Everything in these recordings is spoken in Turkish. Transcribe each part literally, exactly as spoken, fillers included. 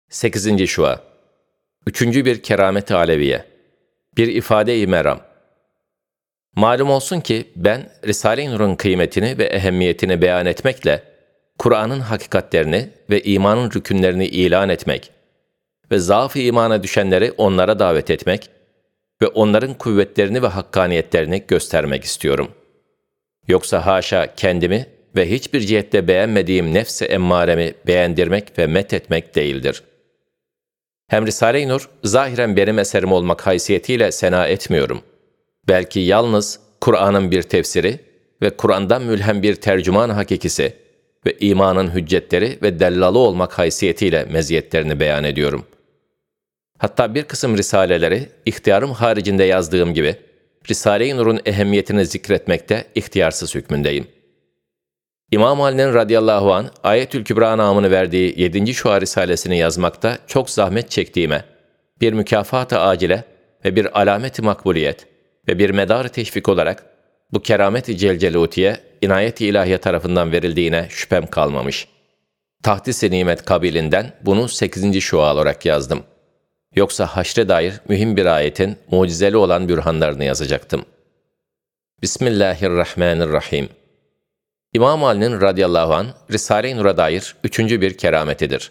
sekizinci Şua. Üçüncü bir keramet-i aleviye. Bir ifade-i meram. Malum olsun ki ben Risale-i Nur'un kıymetini ve ehemmiyetini beyan etmekle Kur'an'ın hakikatlerini ve imanın rükünlerini ilan etmek ve zaaf-ı imana düşenleri onlara davet etmek ve onların kuvvetlerini ve hakkaniyetlerini göstermek istiyorum. Yoksa haşa kendimi ve hiçbir cihette beğenmediğim nefs-i emmaremi beğendirmek ve methetmek değildir. Hem Risale-i Nur, zahiren benim eserim olmak haysiyetiyle sena etmiyorum. Belki yalnız Kur'an'ın bir tefsiri ve Kur'an'dan mülhem bir tercüman hakikisi ve imanın hüccetleri ve dellalı olmak haysiyetiyle meziyetlerini beyan ediyorum. Hatta bir kısım risaleleri ihtiyarım haricinde yazdığım gibi Risale-i Nur'un ehemmiyetini zikretmekte ihtiyarsız hükmündeyim. İmam Ali'nin radıyallahu anh Ayetül Kübra namını verdiği yedinci Şua Risalesini yazmakta çok zahmet çektiğime, bir mükafat-ı acile ve bir alamet-i makbuliyet ve bir medar-ı teşvik olarak bu keramet-i celcelutiye inayet-i ilahiye tarafından verildiğine şüphem kalmamış. Tahdis-i nimet kabilinden bunu sekizinci Şua olarak yazdım. Yoksa haşre dair mühim bir ayetin mucizeli olan bürhanlarını yazacaktım. Bismillahirrahmanirrahim. İmam Ali'nin radıyallahu anh Risale-i Nur'a dair üçüncü bir kerametidir.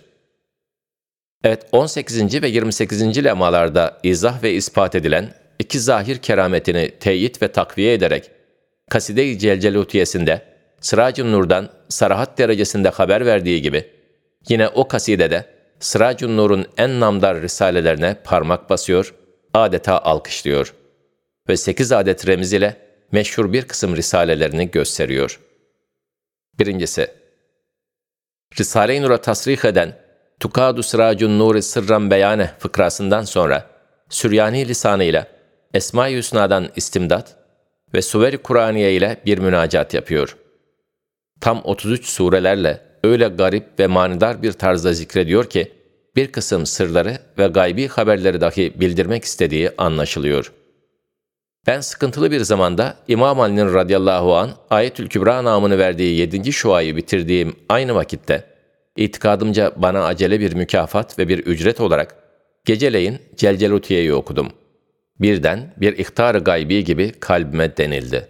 Evet, on sekizinci ve yirmi sekizinci lemalarda izah ve ispat edilen iki zahir kerametini teyit ve takviye ederek Kaside-i Celcelutiyesinde Sırac-ı Nur'dan sarahat derecesinde haber verdiği gibi yine o kasidede Sırac-ı Nur'un en namdar risalelerine parmak basıyor, adeta alkışlıyor ve sekiz adet remiz ile meşhur bir kısım risalelerini gösteriyor. Birincisi, Risale-i Nur'a tasrih eden Tukadu Sıracun Nuri Sırran Beyane fıkrasından sonra Süryani lisanıyla Esma-i Hüsna'dan istimdat ve Suver-i Kur'aniye ile bir münacat yapıyor. Tam otuz üç surelerle öyle garip ve manidar bir tarzda zikrediyor ki bir kısım sırları ve gaybi haberleri dahi bildirmek istediği anlaşılıyor. Ben sıkıntılı bir zamanda İmam Ali'nin radıyallahu anh Ayetül Kübra namını verdiği yedinci Şua'yı bitirdiğim aynı vakitte itikadımca bana acele bir mükafat ve bir ücret olarak geceleyin Celcelutiye'yi okudum. Birden bir ihtar-ı gaybi gibi kalbime denildi.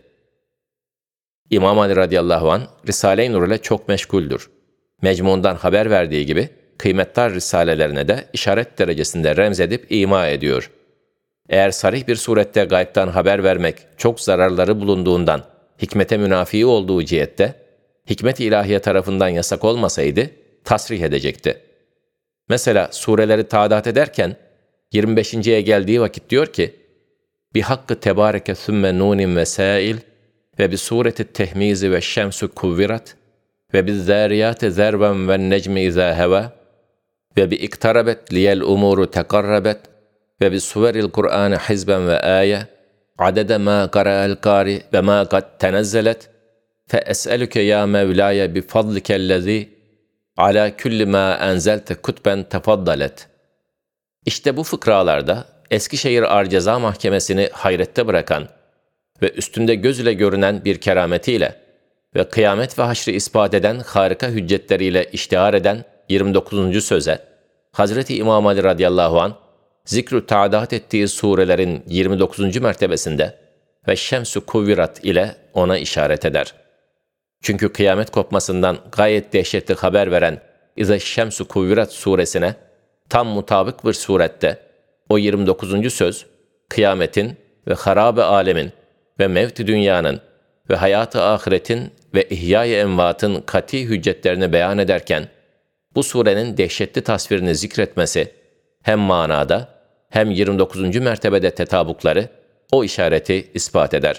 İmam Ali radıyallahu anh Risale-i Nur ile çok meşguldür. Mecmundan haber verdiği gibi kıymetdar risalelerine de işaret derecesinde remzedip ima ediyor. Eğer sarih bir surette gaybtan haber vermek çok zararları bulunduğundan hikmete münafi olduğu cihette, hikmet-i ilahiye tarafından yasak olmasaydı tasrih edecekti. Mesela sureleri tadat ederken yirmi beşinciye geldiği vakit diyor ki, bi hakkı tebareke sümme nunin vesail ve bi sureti tehmizi ve şemsu kuvvirat ve bi zâriyâti zerven ve necmi izâ heva ve bi iktarabet liyel umuru tekarrabet ve bi suveril Kur'an hizben ve âye adede mâ qara'al kâri ve mâ kad tenezzelet fe es'elüke ya Mevlâye bi fadlikellezî alâ külli mâ enzelte kutben tefaddalet. İşte bu fıkralarda Eskişehir Ağır Ceza Mahkemesi'ni hayrette bırakan ve üstünde göz ile görünen bir kerametiyle ve kıyamet ve haşrı ispat eden harika hüccetleriyle iştihar eden yirmi dokuzuncu söze Hazreti İmam Ali radıyallahu anh zikr-ü ta'dat ettiği surelerin yirmi dokuzuncu mertebesinde ve Şems-ü Kuvvirat ile ona işaret eder. Çünkü kıyamet kopmasından gayet dehşetli haber veren İze Şems-ü Kuvvirat suresine tam mutabık bir surette o yirmi dokuzuncu söz kıyametin ve harabe alemin ve mevt-i dünyanın ve hayat-ı ahiretin ve ihya-i envatın kati hüccetlerini beyan ederken bu surenin dehşetli tasvirini zikretmesi hem manada hem yirmi dokuzuncu mertebede tetabukları o işareti ispat eder.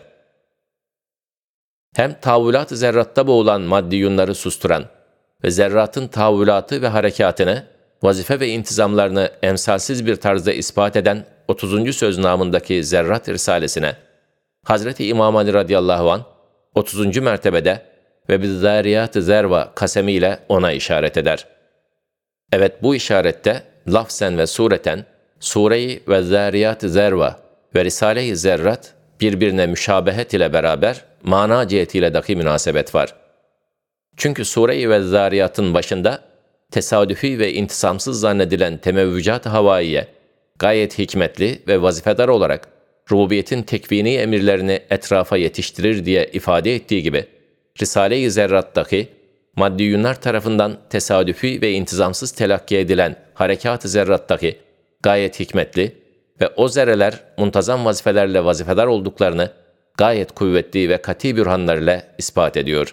Hem tahvülat-ı zerratta boğulan maddiyunları susturan ve zerratın tahvülatı ve harekatını, vazife ve intizamlarını emsalsiz bir tarzda ispat eden otuzuncu söz namındaki Zerrat Risalesine Hazreti İmam Ali radıyallahu anh otuzuncu mertebede ve bizzâriyat-ı zerva kasemiyle ona işaret eder. Evet, bu işarette lafzen ve sureten Sure-i ve Zâriyat-ı Zerva ve Risale-i Zerrat birbirine müşabehet ile beraber mana cihetiyle dahi münasebet var. Çünkü Sure-i ve Zâriyat'ın başında tesadüfi ve intisamsız zannedilen temevvücat-ı havaiye, gayet hikmetli ve vazifedar olarak rububiyetin tekvini emirlerini etrafa yetiştirir diye ifade ettiği gibi, Risale-i Zerrat'taki maddiyunlar tarafından tesadüfi ve intizamsız telakki edilen harekat-ı zerrattaki gayet hikmetli ve o zerreler muntazam vazifelerle vazifedar olduklarını gayet kuvvetli ve kat'i bürhanlarla ispat ediyor.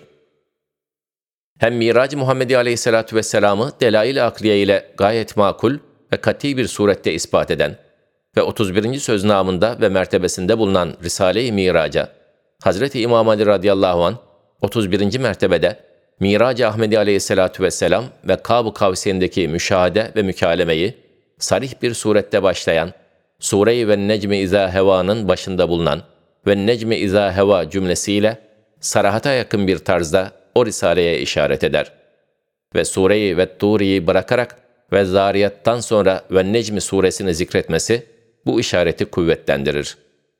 Hem Mirac-ı Muhammedi Aleyhisselatü Vesselam'ı delail-i akliye ile gayet makul ve kat'i bir surette ispat eden ve otuz birinci söz namında ve mertebesinde bulunan Risale-i Mirac'a, Hazreti İmam Ali radıyallahu anh otuz birinci mertebede Mirac-ı Ahmedi Aleyhisselatü Vesselam ve Kâb-ı Kavseyn'deki müşahede ve mükalemeyi sarih bir surette başlayan, Sure-i ve Necmi İzâ Hevâ'nın başında bulunan ve Necmi İzâ Hevâ cümlesiyle sarahata yakın bir tarzda o risaleye işaret eder. Ve Sure-i ve Tûri'yi bırakarak ve Zariyat'tan sonra ve Necmi suresini zikretmesi bu işareti kuvvetlendirir.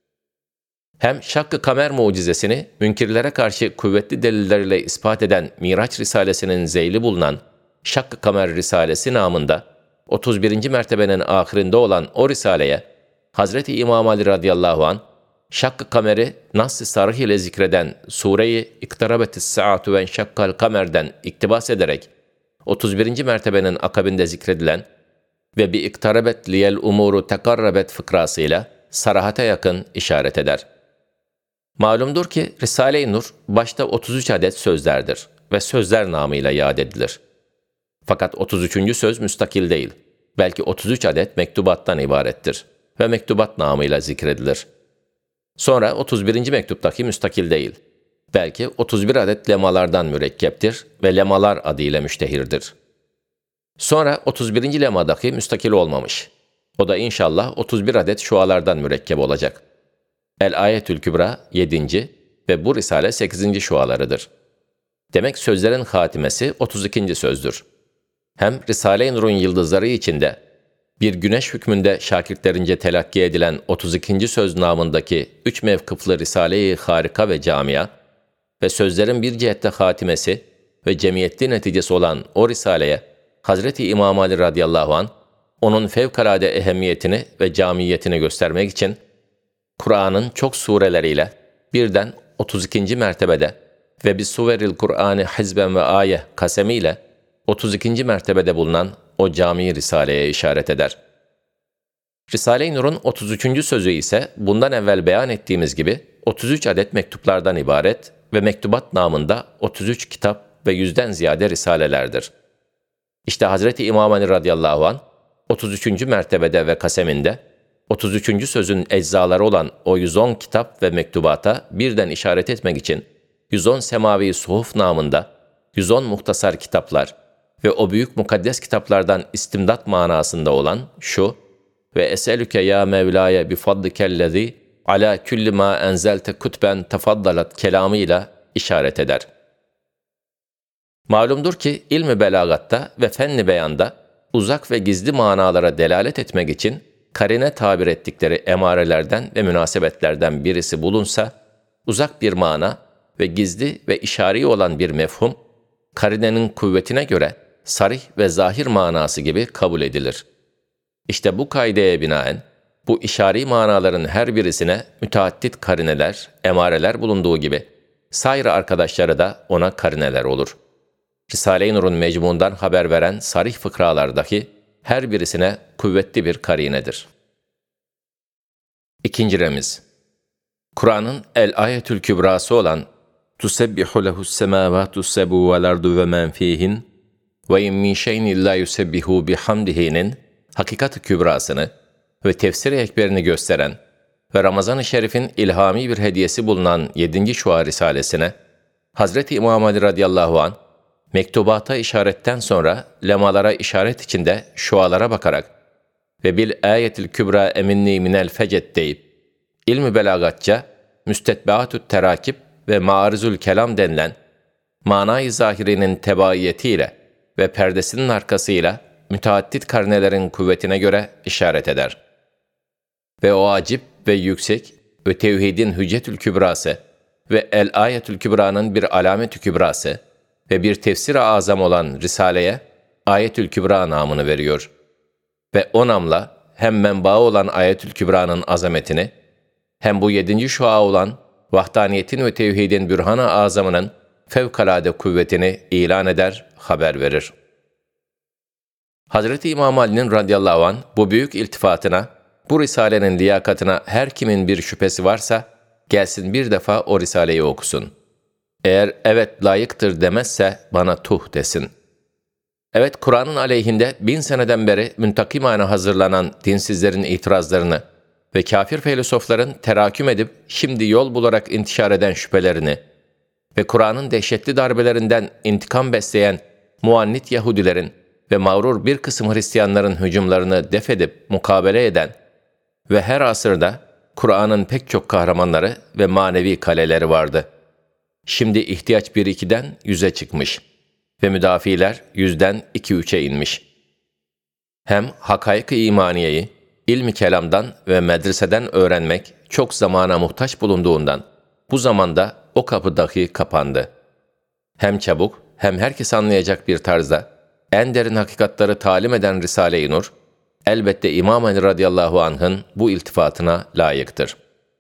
Hem Şakkı Kamer mucizesini münkirlere karşı kuvvetli delilleriyle ispat eden Miraç Risalesi'nin zeyli bulunan Şakkı Kamer Risalesi namında otuz birinci mertebenin ahirinde olan o risaleye Hazreti İmam Ali radıyallahu anh Şakkı Kamer'i Nass-ı Sarih ile zikreden Sure-i İktarabetis Saatu ve Şakkal Kamer'den iktibas ederek otuz birinci mertebenin akabinde zikredilen ve bi iktarabet liyel umuru tekarrabet fıkrasıyla sarahate yakın işaret eder. Malumdur ki Risale-i Nur başta otuz üç adet sözlerdir ve sözler namıyla yad edilir. Fakat otuz üçüncü söz müstakil değil, belki otuz üç adet mektubattan ibarettir ve mektubat namıyla zikredilir. Sonra otuz birinci mektuptaki müstakil değil, belki otuz bir adet lemalardan mürekkeptir ve lemalar adıyla müştehirdir. Sonra otuz birinci lemadaki müstakil olmamış, o da inşallah otuz bir adet şualardan mürekkep olacak. El-Ayetül Kübra yedinci ve bu risale sekizinci şualarıdır. Demek sözlerin hatimesi otuz ikinci sözdür. Hem Risale-i Nur'un yıldızları içinde bir güneş hükmünde şakirtlerince telakki edilen otuz ikinci söz namındaki üç mevkıflı Risale-i Harika ve Camia ve sözlerin bir cihette hatimesi ve cemiyetli neticesi olan o risaleye Hazreti İmam Ali radıyallahu anh onun fevkalade ehemmiyetini ve camiyetini göstermek için Kur'an'ın çok sureleriyle birden otuz ikinci mertebede ve bir suveril Kur'an-ı hizben ve aye kasemiyle otuz ikinci mertebede bulunan o cami risaleye işaret eder. Risale-i Nur'un otuz üçüncü sözü ise bundan evvel beyan ettiğimiz gibi otuz üç adet mektuplardan ibaret ve mektubat namında otuz üç kitap ve yüzden ziyade risalelerdir. İşte Hazreti İmam Ali radıyallahu anh otuz üçüncü mertebede ve kaseminde otuz üçüncü sözün eczaları olan o yüz on kitap ve mektubata birden işaret etmek için yüz on semavi suhuf namında yüz on muhtasar kitaplar ve o büyük mukaddes kitaplardan istimdat manasında olan şu ve eselüke ya Mevlaya bi fadlikellezi ala külli ma enzelte kutben tefaddalat kelamıyla işaret eder. Malumdur ki ilmi belagatta ve fenni beyanda uzak ve gizli manalara delalet etmek için karine tabir ettikleri emarelerden ve münasebetlerden birisi bulunsa, uzak bir mana ve gizli ve işari olan bir mefhum, karinenin kuvvetine göre sarih ve zahir manası gibi kabul edilir. İşte bu kaideye binaen, bu işari manaların her birisine müteaddit karineler, emareler bulunduğu gibi, sair arkadaşları da ona karineler olur. Risale-i Nur'un mecmuundan haber veren sarih fıkralardaki her birisine kuvvetli bir karinedir. İkinci remiz, Kur'an'ın El-Ayetül Kübrası olan Tusebbihu lehus semâvâtus sebû vel ardu ve men fîhin ve in min şeyin illâ yusebbihu bihamdihi'nin hakikat-ı kübrasını ve tefsir-i ekberini gösteren ve Ramazan-ı Şerif'in ilhami bir hediyesi bulunan yedinci Şua Risalesine Hazreti İmam Ali radıyallahu anh mektubata işaretten sonra lemalara işaret içinde şualara bakarak ve bil ayetil kübra eminni minel fecet deyip ilmi belagatça müstetbeatü terakip ve marizül kelam denilen manayı zahirinin tebaiyetiyle ve perdesinin arkasıyla müteaddit karnelerin kuvvetine göre işaret eder. Ve o acip ve yüksek ve tevhidin hüccetül kübrası ve el ayetül kübranın bir alametü kübrası ve bir tefsir-i azam olan Risale'ye Ayetül Kübra namını veriyor. Ve o namla hem menbaı olan Ayetül Kübra'nın azametini, hem bu yedinci şua olan vahdaniyetin ve tevhidin bürhan-ı azamının fevkalade kuvvetini ilan eder, haber verir. Hazreti İmam Ali'nin radıyallahu anh bu büyük iltifatına, bu risalenin liyakatına her kimin bir şüphesi varsa, gelsin bir defa o risaleyi okusun. Eğer evet layıktır demezse bana tuh desin. Evet, Kur'an'ın aleyhinde bin seneden beri müntakimane hazırlanan dinsizlerin itirazlarını ve kafir filozofların teraküm edip şimdi yol bularak intişar eden şüphelerini ve Kur'an'ın dehşetli darbelerinden intikam besleyen muannit Yahudilerin ve mağrur bir kısım Hristiyanların hücumlarını def edip mukabele eden ve her asırda Kur'an'ın pek çok kahramanları ve manevi kaleleri vardı. Şimdi ihtiyaç bir ikiden yüze çıkmış ve müdafiler yüzden iki üçe inmiş. Hem hakaik-i imaniyeyi, ilmi kelamdan ve medreseden öğrenmek çok zamana muhtaç bulunduğundan, bu zamanda o kapı dahi kapandı. Hem çabuk, hem herkes anlayacak bir tarzda, en derin hakikatları talim eden Risale-i Nur, elbette İmam Ali radıyallahu anh'ın bu iltifatına layıktır.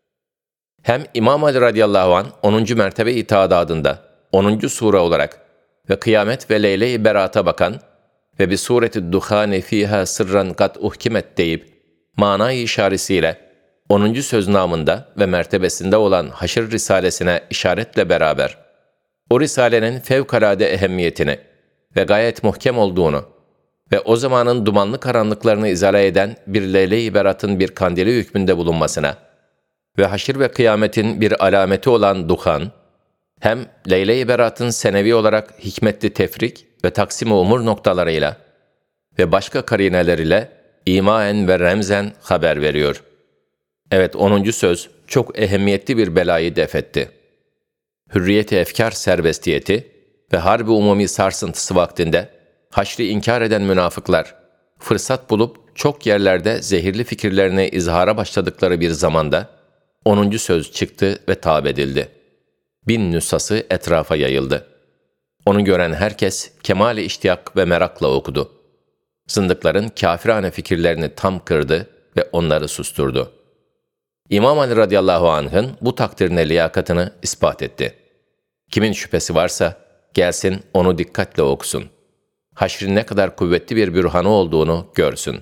Hem İmam Ali radıyallahu anh onuncu mertebe itadadında, onuncu sure olarak ve kıyamet ve leyle-i berata bakan ve bir sureti duhane fiha sırran kat uhkimet deyip, manayı işaresiyle onuncu söz namında ve mertebesinde olan Haşr Risalesine işaretle beraber, o Risalenin fevkalade ehemmiyetini ve gayet muhkem olduğunu ve o zamanın dumanlı karanlıklarını izale eden bir leyle-i beratın bir kandili hükmünde bulunmasına ve haşir ve kıyametin bir alameti olan duhan, hem leyle-i beratın senevi olarak hikmetli tefrik ve taksim-i umur noktalarıyla ve başka karineleriyle imaen ve remzen haber veriyor. Evet, onuncu söz çok ehemmiyetli bir belayı def etti. Hürriyeti efkar serbestiyeti ve harbi umumi sarsıntısı vaktinde haşri inkar eden münafıklar, fırsat bulup çok yerlerde zehirli fikirlerini izhara başladıkları bir zamanda, onuncu söz çıktı ve tab edildi. Bin nüshası etrafa yayıldı. Onu gören herkes kemal-i iştiyak ve merakla okudu. Zındıkların kâfirane fikirlerini tam kırdı ve onları susturdu. İmam Ali radıyallahu anh'ın bu takdirine liyakatını ispat etti. Kimin şüphesi varsa gelsin onu dikkatle okusun. Haşrin ne kadar kuvvetli bir bürhanı olduğunu görsün.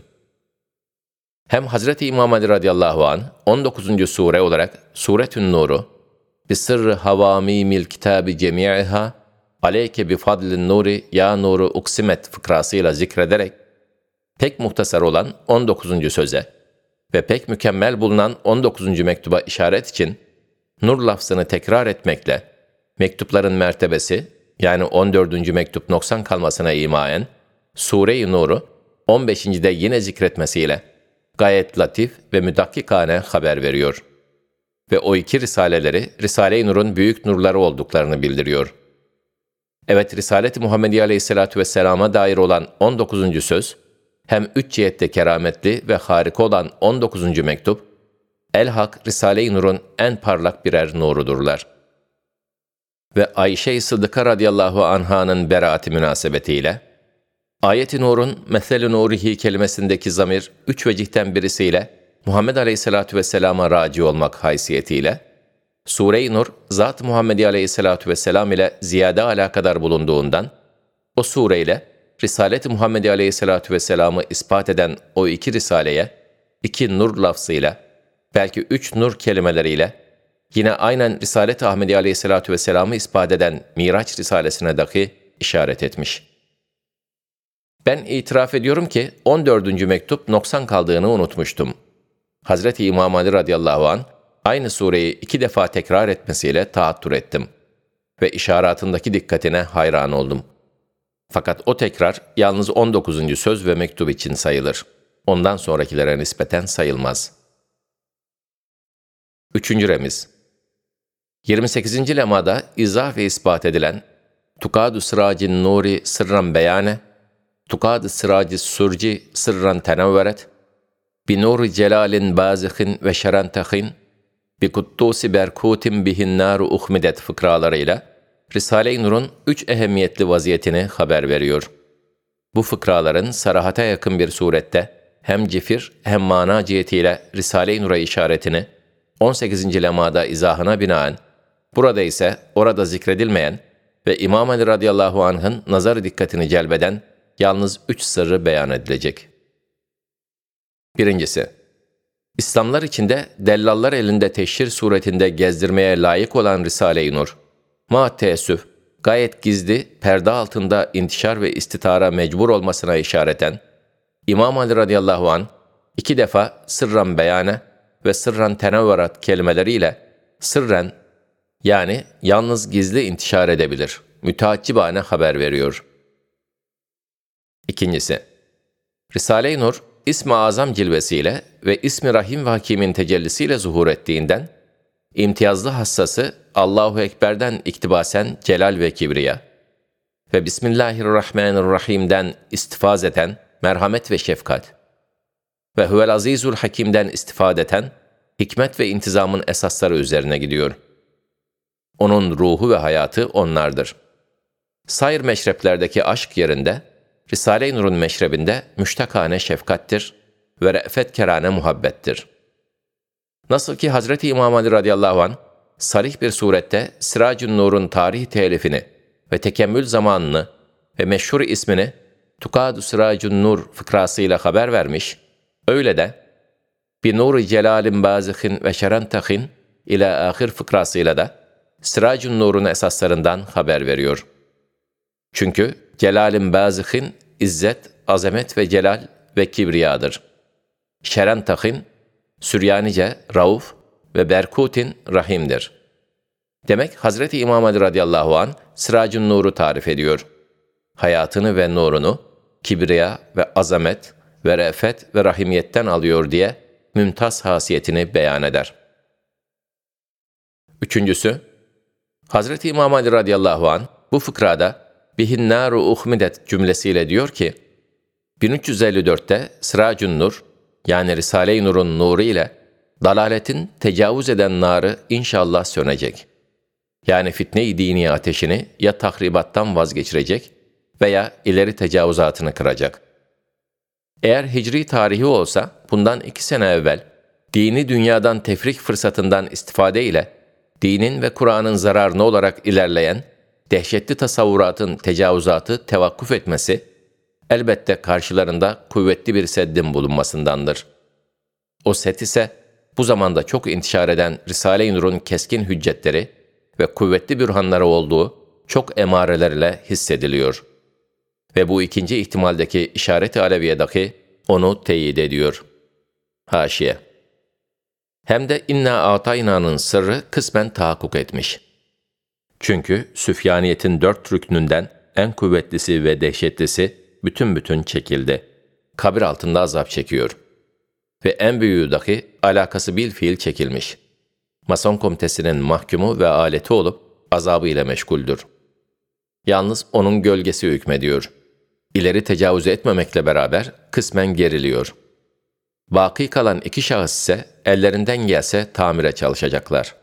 Hem Hazreti İmam Ali radıyallahu anh on dokuzuncu sure olarak Suretün Nur'u bi sırrı havamimil kitabi cemi'iha aleyke bi fadlin nuri ya nuru uksimet fıkrasıyla zikrederek pek muhtasar olan on dokuzuncu söze ve pek mükemmel bulunan on dokuzuncu mektuba işaret için nur lafzını tekrar etmekle mektupların mertebesi yani on dördüncü mektup noksan kalmasına imaen Sure-i Nur'u on beşincide yine zikretmesiyle gayet latif ve müdakkikane haber veriyor. Ve o iki risaleleri Risale-i Nur'un büyük nurları olduklarını bildiriyor. Evet, Risalet-i Muhammediye Aleyhisselatü Vesselam'a dair olan on dokuzuncu söz, hem üç cihette kerametli ve harika olan on dokuzuncu mektup, el-hak Risale-i Nur'un en parlak birer nurudurlar. Ve Ayşe-i Sıddıka radıyallahu anha'nın beraati münasebetiyle, Ayet-i Nur'un mesel-i nurihi kelimesindeki zamir üç vecihten birisiyle Muhammed Aleyhisselatü Vesselam'a raci olmak haysiyetiyle, Sure-i Nur, Zat-ı Muhammedi Aleyhisselatü Vesselam ile ziyade alakadar bulunduğundan, o sureyle Risalet-i Muhammedi Aleyhisselatü Vesselam'ı ispat eden o iki risaleye, iki nur lafzıyla, belki üç nur kelimeleriyle, yine aynen Risalet-i Ahmedi Aleyhisselatü Vesselam'ı ispat eden Miraç Risalesine dahi işaret etmiş. Ben itiraf ediyorum ki on dördüncü mektup noksan kaldığını unutmuştum. Hazreti İmam Ali radıyallahu anh aynı sureyi iki defa tekrar etmesiyle taattür ettim ve işaretindeki dikkatine hayran oldum. Fakat o tekrar yalnız on dokuzuncu söz ve mektup için sayılır. Ondan sonrakilere nispeten sayılmaz. Üçüncü remiz. yirmi sekizinci lemada izah ve ispat edilen Tukadu sıracin nuri sırran beyane, Tukad-ı sıracı surci sırran tenevveret, bi nuri celalin bazihin ve şerentehin, bi kuttusi berkutin bihin naru uhmidet fıkralarıyla Risale-i Nur'un üç ehemmiyetli vaziyetini haber veriyor. Bu fıkraların sarahata yakın bir surette hem cifir hem mana cihetiyle Risale-i Nur'a işaretini on sekizinci lemada izahına binaen, burada ise orada zikredilmeyen ve İmam Ali radıyallahu anh'ın nazar dikkatini celbeden yalnız üç sırrı beyan edilecek. Birincisi, İslamlar içinde dellallar elinde teşhir suretinde gezdirmeye layık olan Risale-i Nur, ma teessüf, gayet gizli, perde altında intişar ve istitara mecbur olmasına işareten, İmam Ali radıyallahu anh iki defa sırran beyane ve sırran tenevverat kelimeleriyle sırren, yani yalnız gizli intişar edebilir, müteaccibane haber veriyor. İkincisi, Risale-i Nur, İsmi Azam cilvesiyle ve İsmi Rahim ve Hakim'in tecellisiyle zuhur ettiğinden, imtiyazlı hassası Allahu Ekber'den iktibasen celal ve kibriya ve Bismillahirrahmanirrahim'den istifaz eden merhamet ve şefkat ve Huvel Azizul Hakim'den istifade eden hikmet ve intizamın esasları üzerine gidiyor. Onun ruhu ve hayatı onlardır. Sair meşreplerdeki aşk yerinde, Risale-i Nur'un meşrebinde müştakane şefkattir ve re'fetkerane muhabbettir. Nasıl ki Hazreti İmam Ali radıyallahu anh, sarih bir surette Siracun Nur'un tarih telifini ve tekemmül zamanını ve meşhur ismini Tukad-ı Siracun Nur fıkrasıyla haber vermiş, öyle de bir nur-i celalin bazihin ve şerentahin ila ahir fıkrasıyla da Siracun Nur'un esaslarından haber veriyor. Çünkü celalin bazihin izzet, azamet ve celal ve kibriyadır. Şerentahin, Süryanice Rauf ve Berkutin Rahim'dir. Demek Hazreti İmam Ali radıyallahu anh Siracun Nur'u tarif ediyor. Hayatını ve nurunu kibriya ve azamet ve re'fet ve rahimiyetten alıyor diye mümtaz hasiyetini beyan eder. Üçüncüsü, Hazreti İmam Ali radıyallahu anh bu fıkrada bihin naru uhmidet cümlesiyle diyor ki, bin üç yüz elli dörtte Siracun Nur, yani Risale-i Nur'un nuru ile dalaletin tecavüz eden narı inşallah sönecek. Yani fitne-i dini ateşini ya tahribattan vazgeçirecek veya ileri tecavüzatını kıracak. Eğer hicri tarihi olsa bundan iki sene evvel dini dünyadan tefrik fırsatından istifade ile dinin ve Kur'an'ın zararına olarak ilerleyen dehşetli tasavvuratın tecavüzatı tevakkuf etmesi, elbette karşılarında kuvvetli bir seddin bulunmasındandır. O set ise bu zamanda çok intişar eden Risale-i Nur'un keskin hüccetleri ve kuvvetli bürhanları olduğu çok emarelerle hissediliyor. Ve bu ikinci ihtimaldeki işaret-i aleviyedeki onu teyit ediyor. Haşiye. Hem de inna atayna'nın sırrı kısmen tahakkuk etmiş. Çünkü Süfyaniyet'in dört rüknünden en kuvvetlisi ve dehşetlisi bütün bütün çekildi. Kabir altında azap çekiyor. Ve en büyüğü dahi alakası bil fiil çekilmiş. Mason komitesinin mahkumu ve aleti olup azabı ile meşguldür. Yalnız onun gölgesi hükmediyor. İleri tecavüz etmemekle beraber kısmen geriliyor. Baki kalan iki şahıs ise ellerinden gelse tamire çalışacaklar.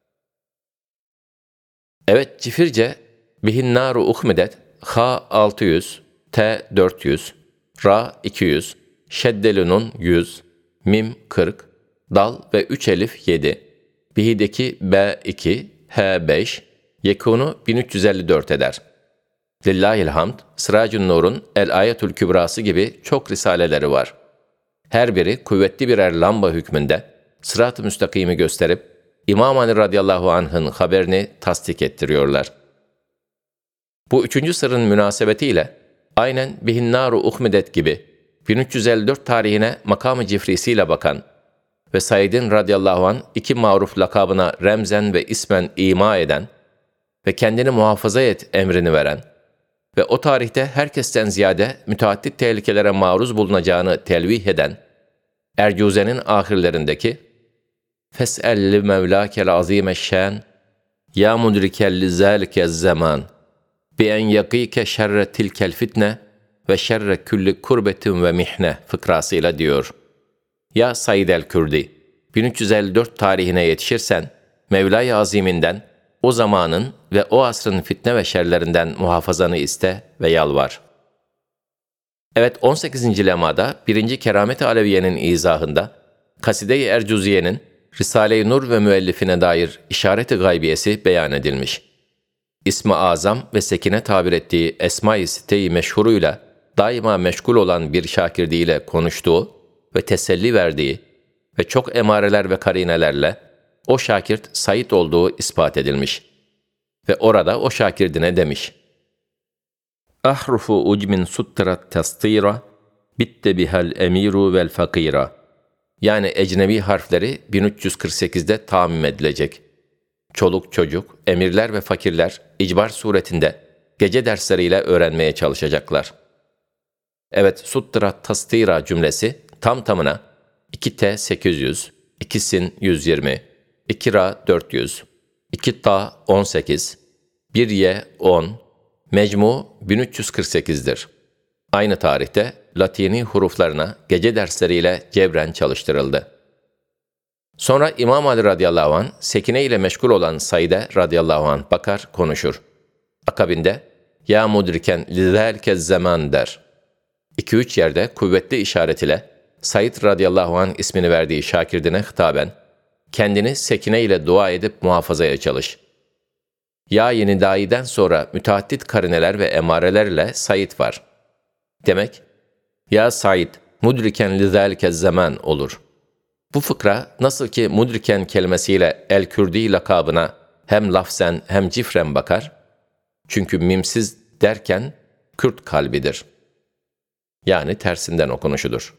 Evet, cifirce bihin naru uhmedet ha altı yüz, t dört yüz, ra iki yüz, şeddelunun yüz, mim kırk, dal ve üç elif yedi, bihideki b iki, h beş, yekunu bin üç yüz elli dört eder. Lillahilhamd, Siracun Nur'un El-Ayetül Kübrası gibi çok risaleleri var. Her biri kuvvetli birer lamba hükmünde sırat-ı müstakimi gösterip İmam Ali radıyallahu anh'ın haberini tasdik ettiriyorlar. Bu üçüncü sırrın münasebetiyle aynen bihinnaru uhmedet gibi bin üç yüz elli dört tarihine makamı cifrisiyle bakan ve Said'in radıyallahu anh iki maruf lakabına remzen ve ismen ima eden ve kendini muhafaza et emrini veren ve o tarihte herkesten ziyade müteaddit tehlikelere maruz bulunacağını telvih eden Ercüze'nin ahirlerindeki Fes'elli mevlâkel azîmeşşân ya mudrikel zâlikez zaman bi en yakîke şerre tilkel fitne ve şerre külli kurbetin ve mihne fıkrasıyla diyor. Ya Said el-Kürdi, bin üç yüz elli dört tarihine yetişirsen Mevla-i Azim'inden o zamanın ve o asrın fitne ve şerlerinden muhafazanı iste ve yalvar. Evet, on sekizinci lemada birinci Keramet-i Aleviye'nin izahında Kaside-i Ercüziye'nin Risale-i Nur ve müellifine dair işaret-i gaybiyesi beyan edilmiş. İsmi Azam ve Sekine tabir ettiği Esma-i Site-i meşhuruyla daima meşgul olan bir şakirdiyle konuştuğu ve teselli verdiği ve çok emareler ve karinelerle o şakirt Said olduğu ispat edilmiş. Ve orada o şakirdine demiş: Ahrufu ucmin suttirat tastira, bitte bihal emiru vel fakira. Yani ecnebi harfleri bin üç yüz kırk sekizde tamim edilecek. Çoluk çocuk, emirler ve fakirler icbar suretinde gece dersleriyle öğrenmeye çalışacaklar. Evet, suttirat tastira cümlesi tam tamına iki T sekiz yüz, iki Sin yüz yirmi, iki Ra dört yüz, iki Ta on sekiz, bir Y on, mecmu bin üç yüz kırk sekizdir. Aynı tarihte Latini huruflarına gece dersleriyle cebren çalıştırıldı. Sonra İmam Ali radıyallahu anh, Sekine ile meşgul olan Said'e radıyallahu anh bakar, konuşur. Akabinde, ya mudriken lizelkez zaman der. İki üç yerde kuvvetli işaret ile Said radıyallahu anh ismini verdiği şakirdine hitaben, kendini Sekine ile dua edip muhafazaya çalış. Ya yeni daiden sonra müteaddit karineler ve emarelerle Said var. Demek, ya Said, mudriken lizelkez zaman olur. Bu fıkra nasıl ki mudriken kelimesiyle el-Kürdi lakabına hem lafzen hem cifren bakar, çünkü mimsiz derken Kürt kalbidir. Yani tersinden okunuşudur.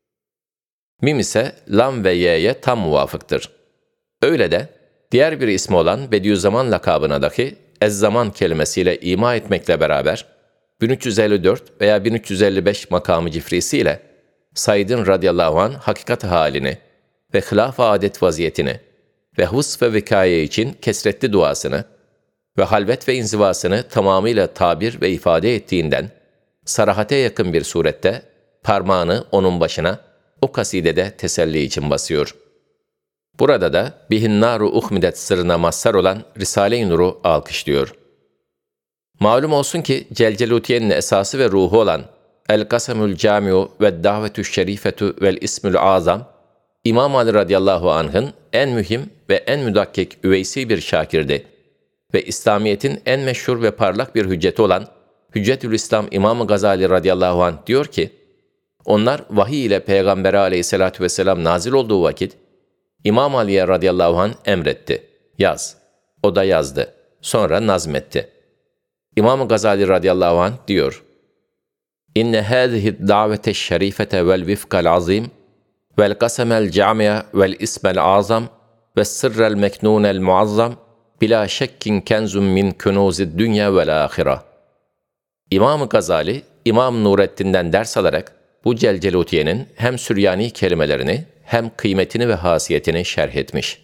Mim ise lam ve y'ye tam muvafıktır. Öyle de diğer bir ismi olan Bediüzzaman lakabına dahi ez-zaman kelimesiyle ima etmekle beraber bin üç yüz elli dört veya bin üç yüz elli beş makamı cifrisiyle Said'in radıyallahu anh hakikat halini ve hilaf-ı adet vaziyetini ve hıs ve vikaye için kesretli duasını ve halvet ve inzivasını tamamıyla tabir ve ifade ettiğinden sarahate yakın bir surette parmağını onun başına o kasidede teselli için basıyor. Burada da bihin-naru uhmidet sırrına mazhar olan Risale-i Nur'u alkışlıyor. Malum olsun ki Celcelutiye'nin esası ve ruhu olan El-Kasemül Camiu ve Davetü Şerifetü vel İsmül Azam, İmam Ali radıyallahu anh'ın en mühim ve en müdakkik üveysi bir şakirdi ve İslamiyet'in en meşhur ve parlak bir hücceti olan Hüccetülislam İmam-ı Gazali radıyallahu anh diyor ki, onlar vahiy ile Peygamber aleyhissalatu vesselam nazil olduğu vakit, İmam Ali'ye radıyallahu anh emretti, yaz. O da yazdı. Sonra nazmetti. İmam-ı Gazali radıyallahu anh diyor, İnne hâzihi davete şerifete vel vifkal azim vel kasemel cami'a vel ismel azam ve sırrel meknunel muazzam bila şekkin kenzum min kunuzid dünya vel ahira. İmam-ı Gazali, İmam Nurettin'den ders alarak bu Celcelutiye'nin hem Süryani kelimelerini hem kıymetini ve hasiyetini şerh etmiş.